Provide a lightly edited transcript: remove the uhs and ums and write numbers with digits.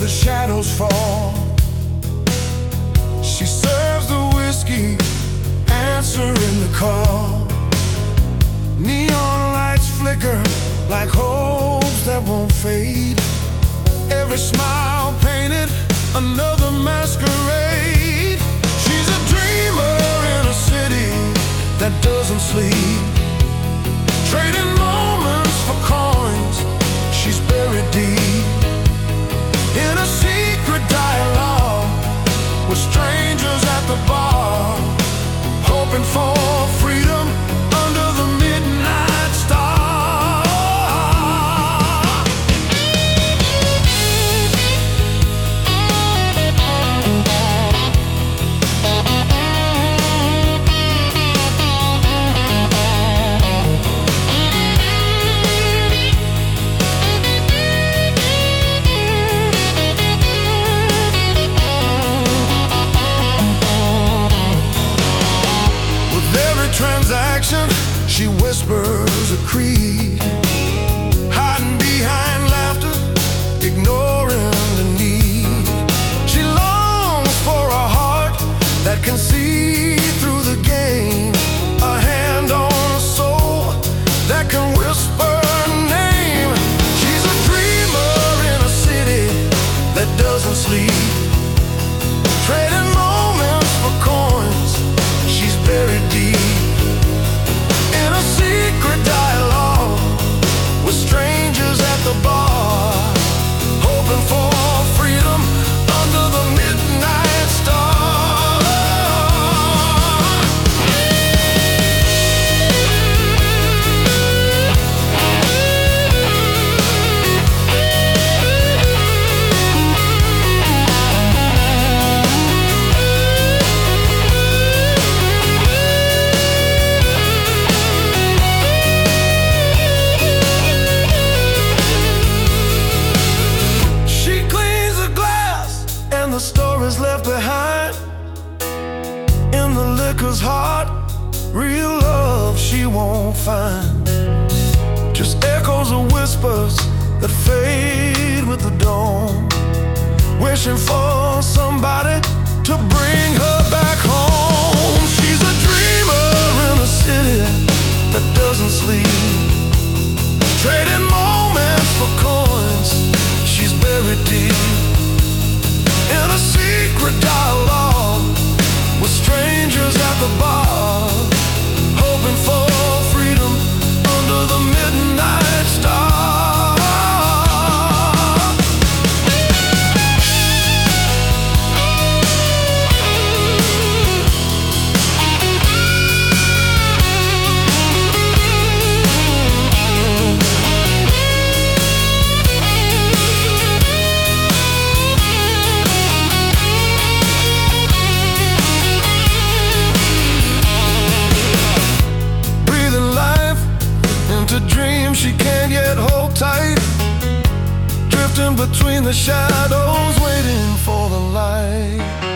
the shadows fall. She serves the whiskey, answering the call. Neon lights flicker like hopes that won't fade. Every smile painted another masquerade. She's a dreamer in a city that doesn't sleep, trading moments for coins. She's buried deep in a secret dialogue with strangers at the bar, hoping for freedom under the midnight star. Transaction, she whispers a creed, hiding behind laughter, ignoring the need. She longs for a heart that can see through the game, a hand on a soul that can whisper her name. She's a dreamer in a city that doesn't sleep, trading moments for coins. She's buried deep in a secret dialogue with strangers at the bar, hoping for freedom under the midnight star. The stories left behind in the liquor's heart, real love she won't find. Just echoes of whispers that fade with the dawn, wishing for somebody to bring her back home. She's a dreamer in a city that doesn't sleep, trading moments for coins. She's buried deep in a secret dialogue with strangers at the bar, hoping for freedom under the midnight star. Dreams she can't yet hold tight, drifting between the shadows, waiting for the light.